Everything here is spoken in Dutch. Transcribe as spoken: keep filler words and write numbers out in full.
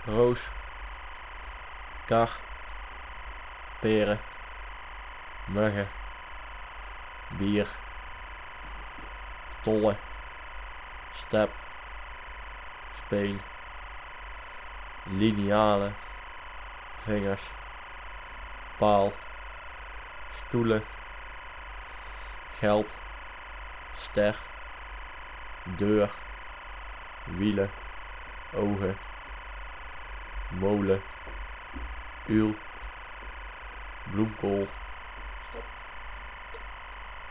roos, kar, peren, muggen, bier, tollen, step, speen, linealen, vingers, paal, stoelen, geld, ster, deur, wielen, ogen, molen, uil, bloemkool,